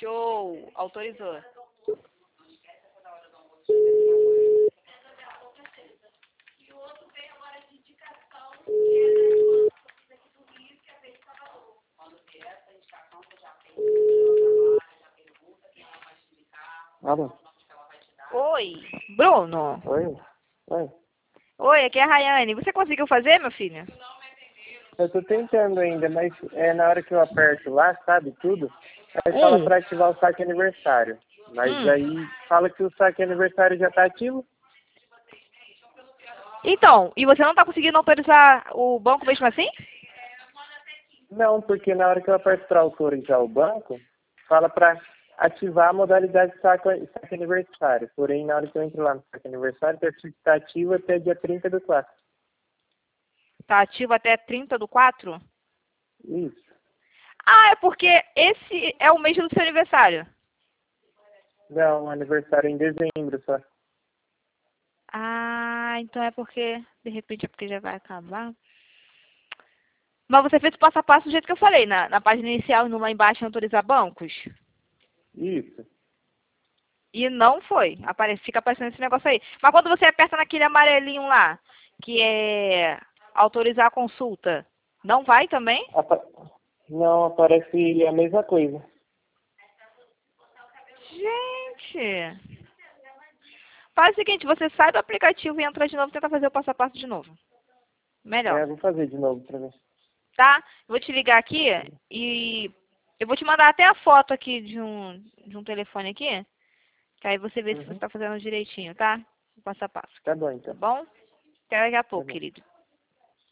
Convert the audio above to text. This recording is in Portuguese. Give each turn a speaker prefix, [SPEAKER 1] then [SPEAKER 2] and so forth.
[SPEAKER 1] Show! Autorizou.
[SPEAKER 2] Alô?
[SPEAKER 1] Oi, Bruno.
[SPEAKER 2] Oi? Oi?
[SPEAKER 1] Oi, aqui é a Rayane. Você conseguiu fazer, meu filho?
[SPEAKER 2] Eu tô tentando ainda, mas na hora que eu aperto lá, sabe, tudo, aí fala pra ativar o saque aniversário. Mas aí fala que o saque aniversário já tá ativo.
[SPEAKER 1] Então, e você não tá conseguindo autorizar o banco mesmo assim?
[SPEAKER 2] Não, porque na hora que eu aperto pra autorizar o banco, fala pra ativar a modalidade de saque aniversário. Porém, na hora que eu entro lá no saque aniversário, tá ativo até dia 30/4.
[SPEAKER 1] Tá ativo até 30/4?
[SPEAKER 2] Isso.
[SPEAKER 1] Ah, é porque esse é o mês do seu aniversário.
[SPEAKER 2] Não, aniversário é em dezembro só.
[SPEAKER 1] Ah, então é porque, de repente é porque já vai acabar. Mas você fez o passo a passo do jeito que eu falei, na página inicial, no lá embaixo, em autorizar bancos.
[SPEAKER 2] Isso.
[SPEAKER 1] E não foi. Fica aparecendo esse negócio aí. Mas quando você aperta naquele amarelinho lá, que é autorizar a consulta, não vai também?
[SPEAKER 2] Não, aparece a mesma coisa.
[SPEAKER 1] Gente, faz o seguinte, você sai do aplicativo e entra de novo e tenta fazer o passo a passo de novo. Melhor.
[SPEAKER 2] Vou fazer de novo pra ver.
[SPEAKER 1] Tá? Vou te ligar aqui e eu vou te mandar até a foto aqui de um telefone aqui, que aí você vê se você tá fazendo direitinho, tá? O passo a passo.
[SPEAKER 2] Tá bom, então.
[SPEAKER 1] Tá bom? Até daqui a
[SPEAKER 2] Tá
[SPEAKER 1] pouco,
[SPEAKER 2] bom.
[SPEAKER 1] querido.